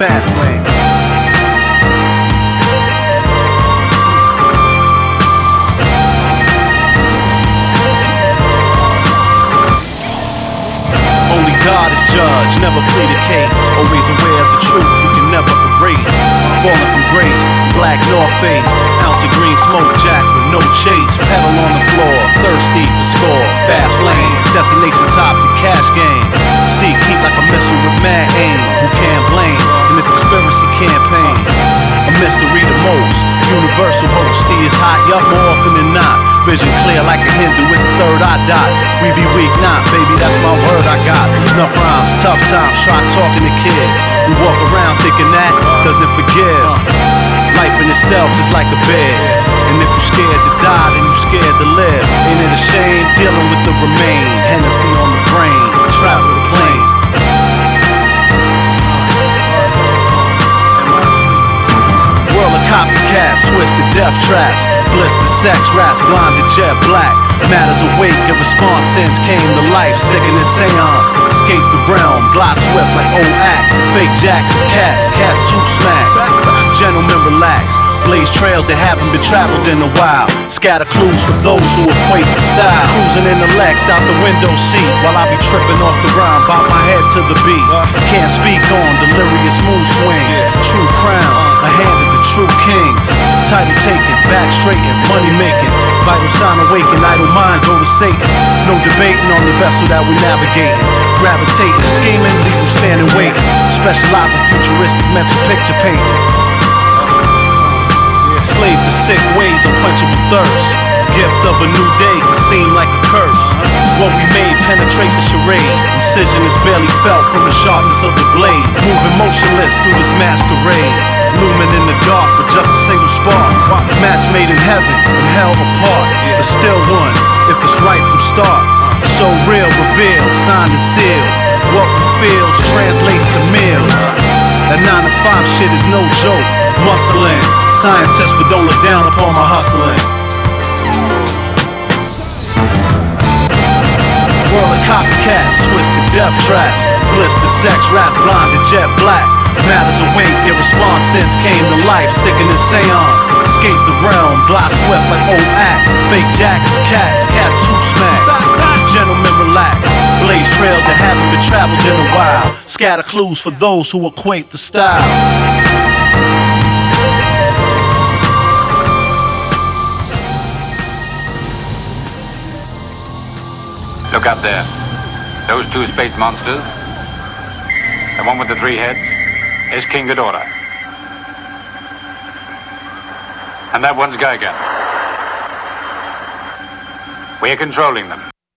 fast lane. Only God is judge, never plead a case. Always aware of the truth, we can never erase. Falling from grace, black North Face, ounce of green smoke jack with no chase. Pedal on the floor, thirsty for score. Fast lane, destination top, the cash game. Seek heat like a missile with mad aim. Who can't blame in this conspiracy campaign? A mystery the most, universal host. Is hot, yup, more often than not. Vision clear like a Hindu with the third eye dot. We be weak, not baby, that's my word I got. Enough rhymes, tough times, try talking to kids. We walk around thinking that doesn't forgive. Life in itself is like a bed, and if you're scared to die, then you're scared to live. Ain't it a shame dealing with the remain? Hennessy on the brain, travel the plane. World of copycats, twisted death traps, blister sex raps, blinded jet black. Matters awake, a response since came to life. Sickening seance, escape the realm, glide swift like old act. Fake jacks and cats too smack. Gentlemen relax, blaze trails that haven't been traveled in a while. Scatter clues for those who equate the style. Cruising in the Lex out the window seat, while I be tripping off the rhyme, bob my head to the beat. Can't speak on delirious mood swings. True crowns, a hand of the true kings. Title taken, back straightened, money making. Vital sign awaken, idle mind go to Satan. No debating on the vessel that we navigating. Gravitating, scheming, leave them standing waiting. Specialize in futuristic mental picture painting. Slave to sick ways, unquenchable thirst. Gift of a new day can seem like a curse. What we made penetrate the charade. Incision is barely felt from the sharpness of the blade. Moving motionless through this masquerade. Looming in the dark with just a single spark. Match made in heaven and hell apart, but still one, if it's right from start. So real, revealed, signed and sealed. What we feels translates to meals. That 9 to 5 shit is no joke. Muscling, scientist, but don't look down upon my hustling. World of copycats, twisted death traps, blister sex raps, blinded jet black. Matters awake, your response since came to life. Sickening seance, escape the realm, glide swift like old act. Fake jacks and cats too smack. Gentlemen relax, blaze trails that haven't been traveled in a while. Scatter clues for those who equate the style. Look up there. Those two space monsters, the one with the 3 heads, is King Ghidorah. And that one's Gigan. We're controlling them.